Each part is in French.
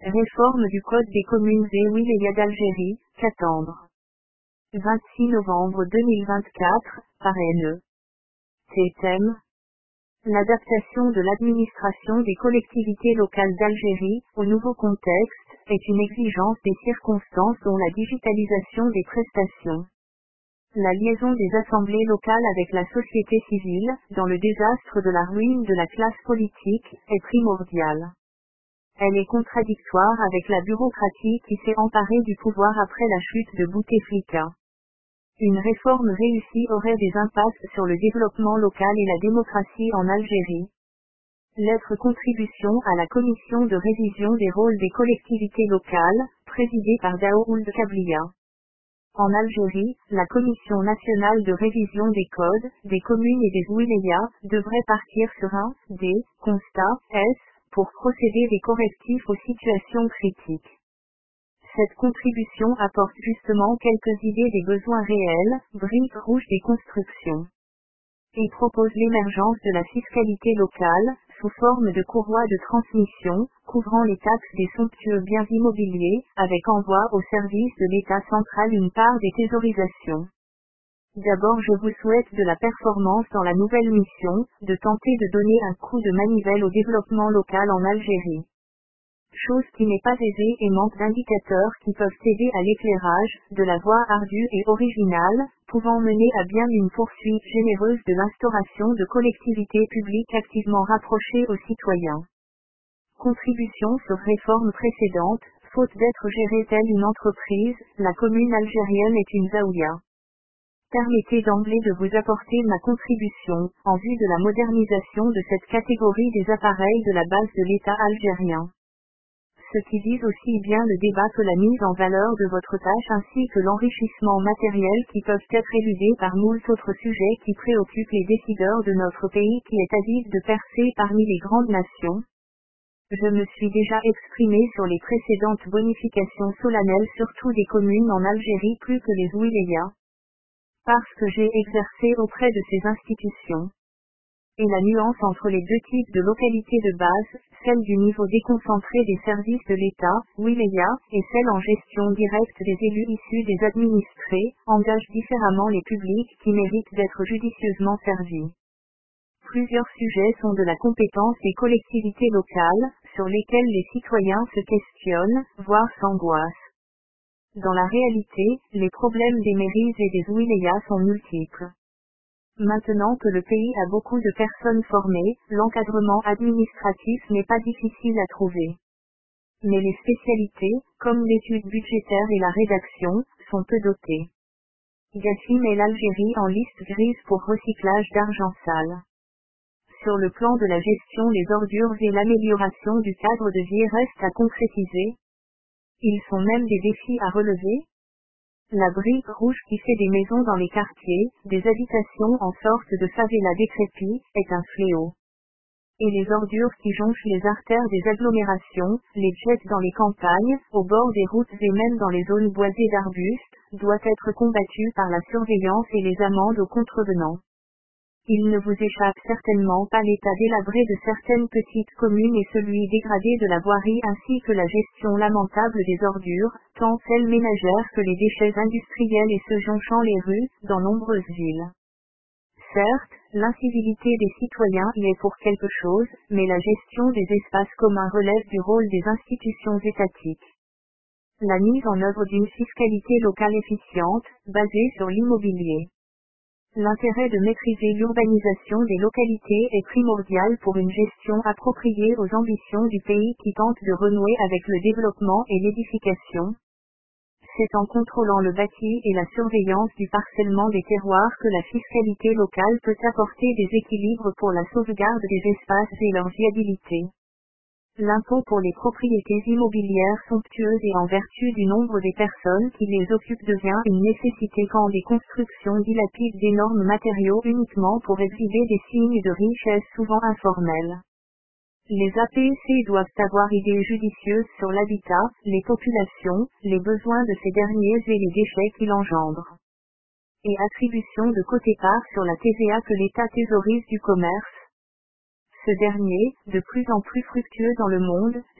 Réforme du Code des communes et wilaya d'Algérie, qu'attendre. 26 novembre 2024, par NE. Thème. L'adaptation de l'administration des collectivités locales d'Algérie, au nouveau contexte, est une exigence des circonstances dont la digitalisation des prestations. La liaison des assemblées locales avec la société civile, dans le désastre de la ruine de la classe politique, est primordiale. Elle est contradictoire avec la bureaucratie qui s'est emparée du pouvoir après la chute de Bouteflika. Une réforme réussie aurait des impacts sur le développement local et la démocratie en Algérie. Lettre contribution à la commission de révision des rôles des collectivités locales, présidée par Daoud Kablia. En Algérie, la Commission nationale de révision des codes, des communes et des wilayas, devrait partir sur un constat pour procéder des correctifs aux situations critiques. Cette contribution apporte justement quelques idées des besoins réels, briques rouges des constructions. Il propose l'émergence de la fiscalité locale, sous forme de courroie de transmission, couvrant les taxes des somptueux biens immobiliers, avec envoi au service de l'État central une part des thésaurisation. D'abord je vous souhaite de la performance dans la nouvelle mission, de tenter de donner un coup de manivelle au développement local en Algérie. Chose qui n'est pas aisée et manque d'indicateurs qui peuvent aider à l'éclairage, de la voie ardue et originale, pouvant mener à bien une poursuite généreuse de l'instauration de collectivités publiques activement rapprochées aux citoyens. Contribution sur réforme précédente, faute d'être gérée telle une entreprise, la commune algérienne est une zaouïa. Permettez d'emblée de vous apporter ma contribution, en vue de la modernisation de cette catégorie des appareils de la base de l'État algérien. Ce qui vise aussi bien le débat que la mise en valeur de votre tâche ainsi que l'enrichissement matériel qui peuvent être éludés par moult autres sujets qui préoccupent les décideurs de notre pays qui est avide de percer parmi les grandes nations. Je me suis déjà exprimé sur les précédentes bonifications solennelles surtout des communes en Algérie plus que les wilayas. Parce que j'ai exercé auprès de ces institutions. Et la nuance entre les deux types de localités de base, celle du niveau déconcentré des services de l'État, wilaya, et celle en gestion directe des élus issus des administrés, engage différemment les publics qui méritent d'être judicieusement servis. Plusieurs sujets sont de la compétence des collectivités locales, sur lesquels les citoyens se questionnent, voire s'angoissent. Dans la réalité, les problèmes des mairies et des wilayas sont multiples. Maintenant que le pays a beaucoup de personnes formées, l'encadrement administratif n'est pas difficile à trouver. Mais les spécialités, comme l'étude budgétaire et la rédaction, sont peu dotées. Gafim met l'Algérie en liste grise pour recyclage d'argent sale. Sur le plan de la gestion des ordures et l'amélioration du cadre de vie reste à concrétiser. Ils sont même des défis à relever. La brique rouge qui fait des maisons dans les quartiers, des habitations en sorte de favela décrépit, est un fléau. Et les ordures qui jonchent les artères des agglomérations, les jettent dans les campagnes, au bord des routes et même dans les zones boisées d'arbustes, doivent être combattues par la surveillance et les amendes aux contrevenants. Il ne vous échappe certainement pas l'état délabré de certaines petites communes et celui dégradé de la voirie ainsi que la gestion lamentable des ordures, tant celles ménagères que les déchets industriels et ceux jonchant les rues, dans nombreuses villes. Certes, l'incivilité des citoyens y est pour quelque chose, mais la gestion des espaces communs relève du rôle des institutions étatiques. La mise en œuvre d'une fiscalité locale efficiente, basée sur l'immobilier. L'intérêt de maîtriser l'urbanisation des localités est primordial pour une gestion appropriée aux ambitions du pays qui tente de renouer avec le développement et l'édification. C'est en contrôlant le bâti et la surveillance du parcellement des terroirs que la fiscalité locale peut apporter des équilibres pour la sauvegarde des espaces et leur viabilité. L'impôt pour les propriétés immobilières somptueuses et en vertu du nombre des personnes qui les occupent devient une nécessité quand les constructions dilapident d'énormes matériaux uniquement pour exhiber des signes de richesse souvent informels. Les APC doivent avoir idée judicieuse sur l'habitat, les populations, les besoins de ces derniers et les déchets qu'ils engendrent. Et attribution de quote-part sur la TVA que l'État thésaurise du commerce. Ce dernier, de plus en plus fructueux dans le monde,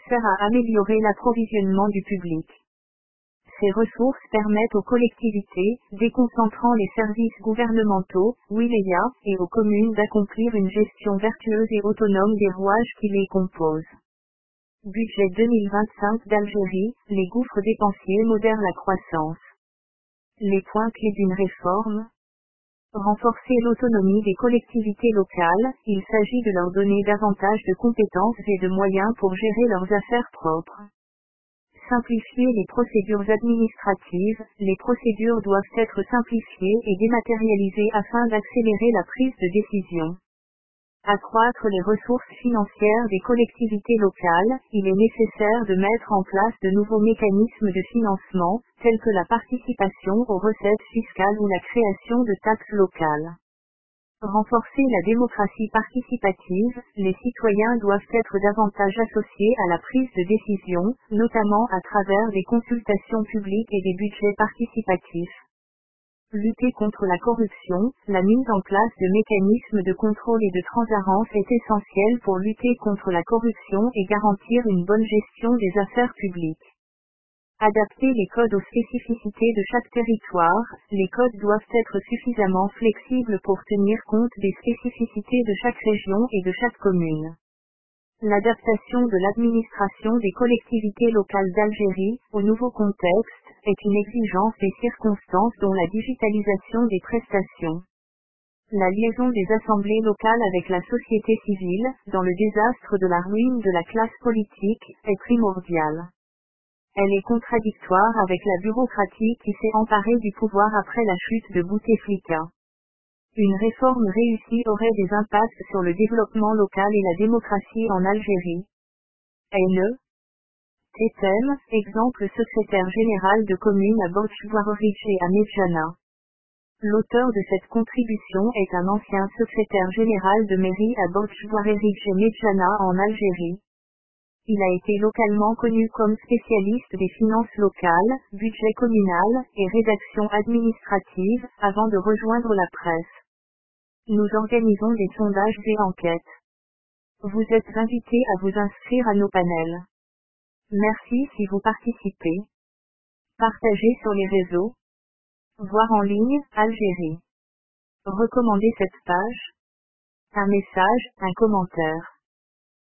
sert à améliorer l'approvisionnement du public. Ces ressources permettent aux collectivités, déconcentrant les services gouvernementaux, wilayas, et aux communes d'accomplir une gestion vertueuse et autonome des rouages qui les composent. Budget 2025 d'Algérie, les gouffres dépensiers modèrent la croissance. Les points clés d'une réforme. Renforcer l'autonomie des collectivités locales, il s'agit de leur donner davantage de compétences et de moyens pour gérer leurs affaires propres. Simplifier les procédures administratives, les procédures doivent être simplifiées et dématérialisées afin d'accélérer la prise de décision. Accroître les ressources financières des collectivités locales, il est nécessaire de mettre en place de nouveaux mécanismes de financement, tels que la participation aux recettes fiscales ou la création de taxes locales. Renforcer la démocratie participative, les citoyens doivent être davantage associés à la prise de décision, notamment à travers des consultations publiques et des budgets participatifs. Lutter contre la corruption, la mise en place de mécanismes de contrôle et de transparence est essentielle pour lutter contre la corruption et garantir une bonne gestion des affaires publiques. Adapter les codes aux spécificités de chaque territoire, les codes doivent être suffisamment flexibles pour tenir compte des spécificités de chaque région et de chaque commune. L'adaptation de l'administration des collectivités locales d'Algérie, au nouveau contexte, est une exigence des circonstances dont la digitalisation des prestations. La liaison des assemblées locales avec la société civile, dans le désastre de la ruine de la classe politique, est primordiale. Elle est contradictoire avec la bureaucratie qui s'est emparée du pouvoir après la chute de Bouteflika. Une réforme réussie aurait des impacts sur le développement local et la démocratie en Algérie. N. Tetem, exemple secrétaire général de commune à Borch-Bouarerich et à Medjana. L'auteur de cette contribution est un ancien secrétaire général de mairie à Borch-Bouarerich et Medjana en Algérie. Il a été localement connu comme spécialiste des finances locales, budget communal, et rédaction administrative, avant de rejoindre la presse. Nous organisons des sondages et enquêtes. Vous êtes invités à vous inscrire à nos panels. Merci si vous participez. Partagez sur les réseaux. Voir en ligne, Algérie. Recommandez cette page. Un message, un commentaire.